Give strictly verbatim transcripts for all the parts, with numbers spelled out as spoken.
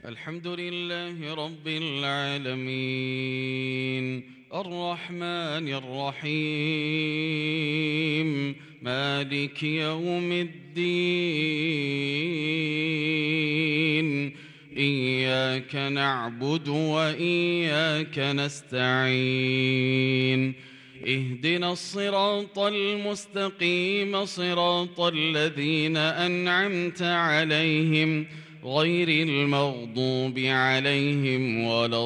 الحمد لله رب العالمين الرحمن الرحيم مالك يوم الدين إياك نعبد وإياك نستعين اهدنا الصراط المستقيم صراط الذين أنعمت عليهم غير المغضوب عليهم ولا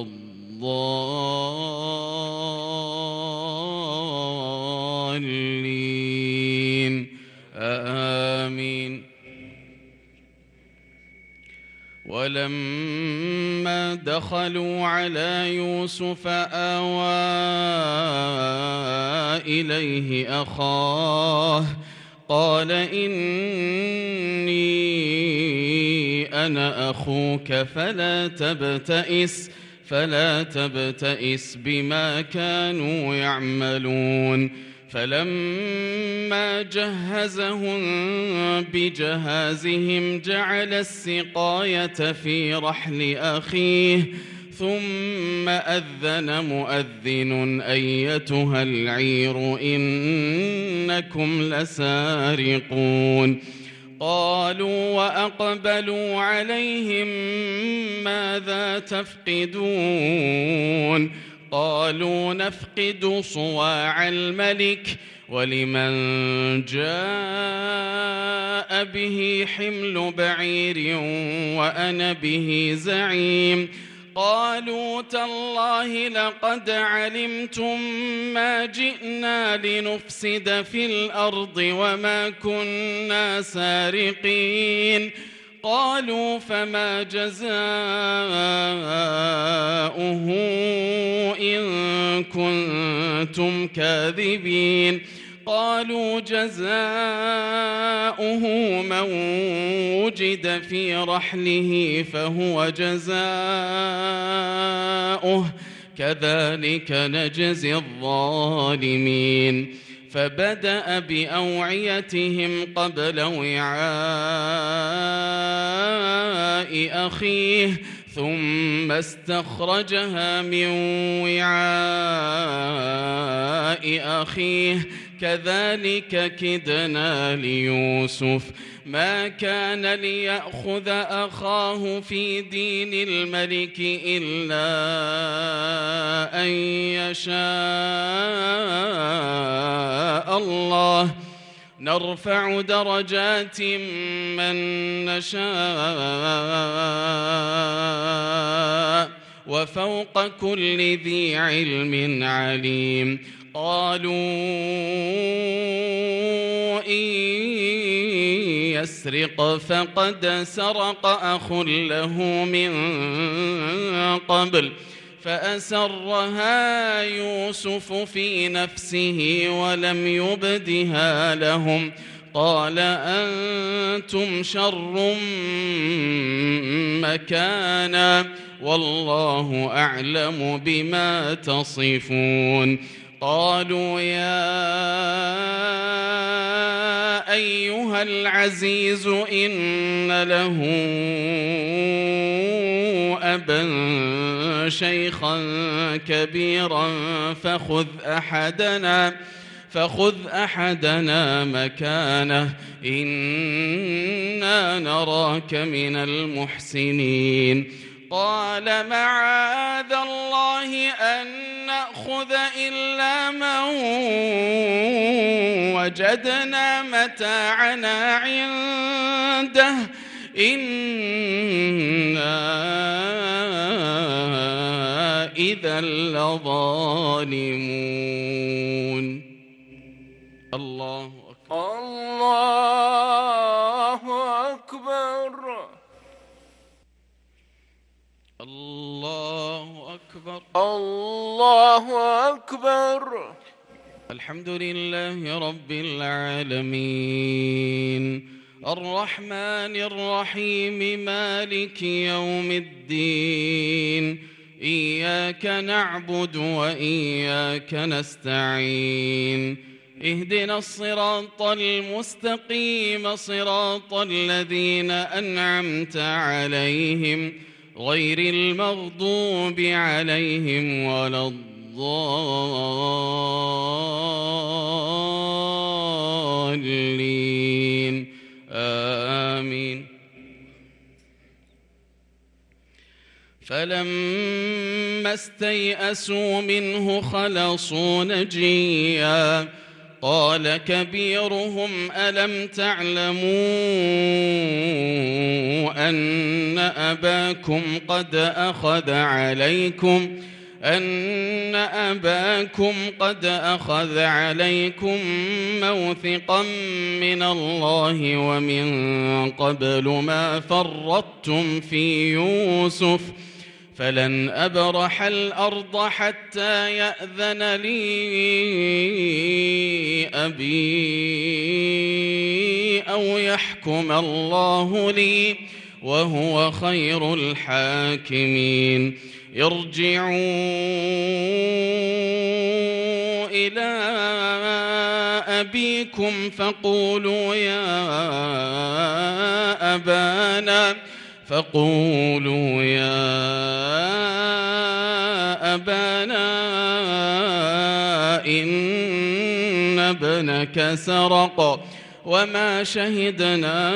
الضالين آمين. ولما دخلوا على يوسف آوى إليه أخاه قال إني أنا أخوك فلا تبتئس فلا تبتئس بما كانوا يعملون. فلما جهزهم بجهازهم جعل السقاية في رحل أخيه ثم أذن مؤذن أيتها العير إنكم لسارقون. قالوا وأقبلوا عليهم ماذا تفقدون؟ قالوا نفقد صواع الملك ولمن جاء به حمل بعير وأنا به زعيم. قالوا تالله لقد علمتم ما جئنا لنفسد في الأرض وما كنا سارقين. قالوا فما جزاؤه إن كنتم كاذبين؟ قالوا جزاؤه من وجد في رحله فهو جزاؤه كذلك نجزي الظالمين. فبدأ بأوعيتهم قبل وعاء أخيه ثم استخرجها من وعاء أخيه كذلك كدنا ليوسف ما كان ليأخذ أخاه في دين الملك إلا أن يشاء الله نرفع درجات من نشاء وفوق كل ذي علم عليم. قالوا إن يسرق فقد سرق أخ له من قبل فأسرها يوسف في نفسه ولم يبدها لهم. قال أنتم شر مكانا والله أعلم بما تصفون. قالوا يا أيها العزيز إن له أبا شيخا كبيرا فخذ أحدنا فخذ أحدنا مكانه إنا نراك من المحسنين. قال معاذ الله أن نأخذ إلا من وجدنا متاعنا عنده إنا إذا لظالمون. الله أكبر. الله أكبر. الله أكبر. الله أكبر. الحمد لله رب العالمين الرحمن الرحيم مالك يوم الدين إياك نعبد وإياك نستعين اهدنا الصراط المستقيم صراط الذين أنعمت عليهم غير المغضوب عليهم ولا الضالين آمين. فلما استيئسوا منه خلصوا نجيا قال كبيرهم ألم تعلموا أن أباكم قد أخذ عليكم أن أباكم قد أخذ عليكم موثقا من الله ومن قبل ما فرطتم في يوسف فلن أبرح الأرض حتى يأذن لي أبي أو يحكم الله لي وهو خير الحاكمين. ارجعوا إلى أبيكم فقولوا يا أبانا فقولوا يا أبانا إن ابنك سرق وما شهدنا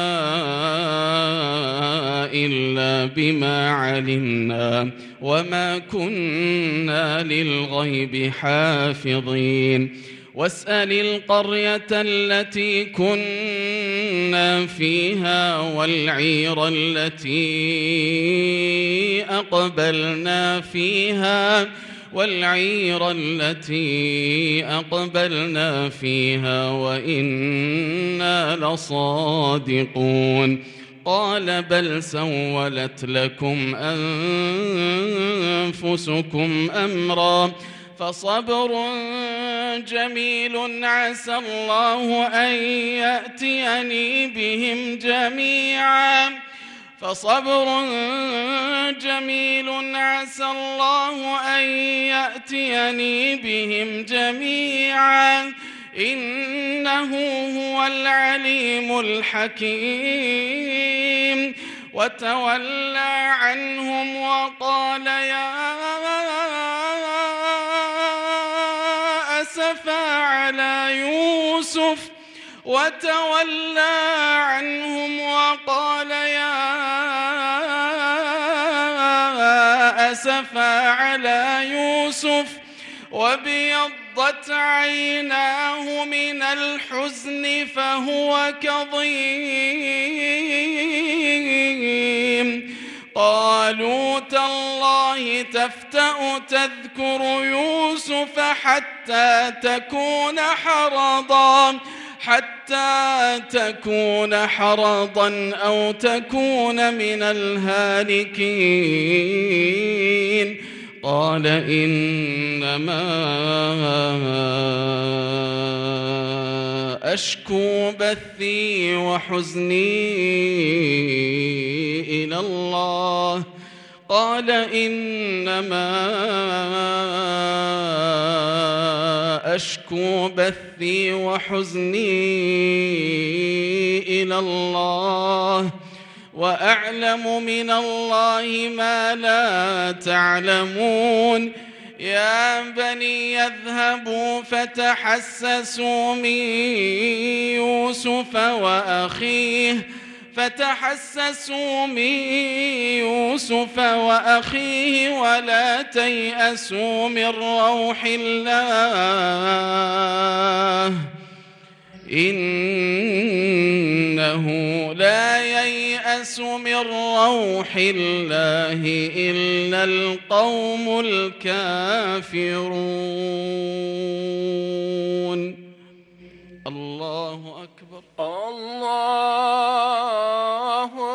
إلا بما علمنا وما كنا للغيب حافظين. واسأل القرية التي كنا فيها والعير التي أقبلنا فيها والعير التي أقبلنا فيها وإنا لصادقون. قال بل سولت لكم أنفسكم أمرا فصبر جميل عسى الله أن يأتيني بهم جميعا فصبر جميل عسى الله أن يأتيني بهم جميعا إنه هو العليم الحكيم. وتولى عنهم وقال يا أسفا على يوسف وتولى عنهم وقال يا أسفا على يوسف وابيضت عيناه من الحزن فهو كظيم. قالوا تالله تفتأ تذكر يوسف حتى تكون حرضا حتى تكون حرضا أو تكون من الهالكين. قال إنما أشكو بثي وحزني إلى الله قال إنما أشكو بثي وحزني إلى الله وأعلم من الله ما لا تعلمون. يا بني يذهبوا فتحسسوا من يوسف وأخيه فتحسسوا من يوسف وأخيه ولا تيأسوا من روح الله إنه لا ييأس من روح الله إلا القوم الكافرون. الله أكبر. الله